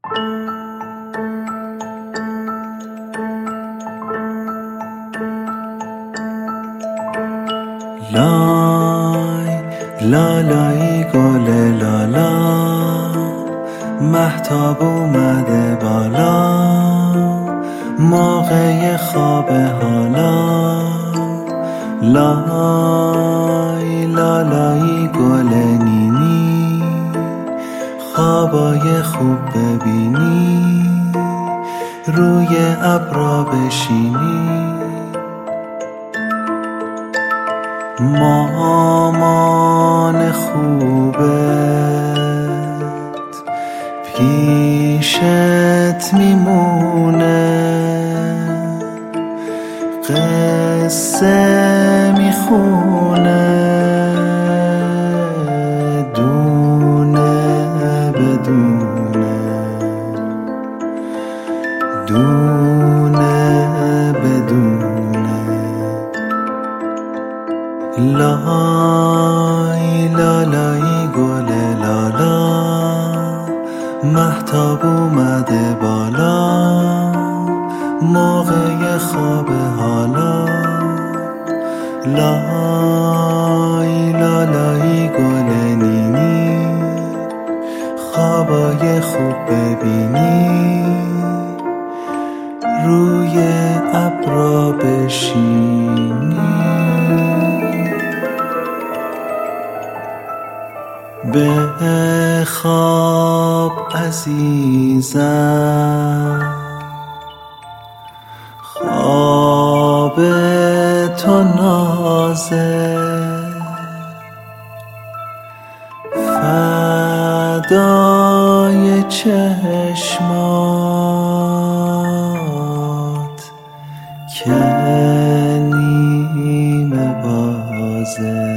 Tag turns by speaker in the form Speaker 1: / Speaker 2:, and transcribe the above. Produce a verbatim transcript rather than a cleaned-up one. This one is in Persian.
Speaker 1: لای لالایی گل لالا، مهتاب اومده بالا، موقع خواب حالا. لای لالایی گل نینی، خوابای خوب ببینی، روی ابرا بشینی. مامان خوبت پیشت میمونه، قصه میخونه، دونه بدونه، دونه بدونه. لای لالایی گل لالا، مهتاب اومده بالا، موقع خواب حالا. لای لالایی گل نینی، خوابای خوب ببینی، روی ابرا بشینی. بخواب عزیزم، خواب تو نازه، فدای چشمات که نیمه بازه.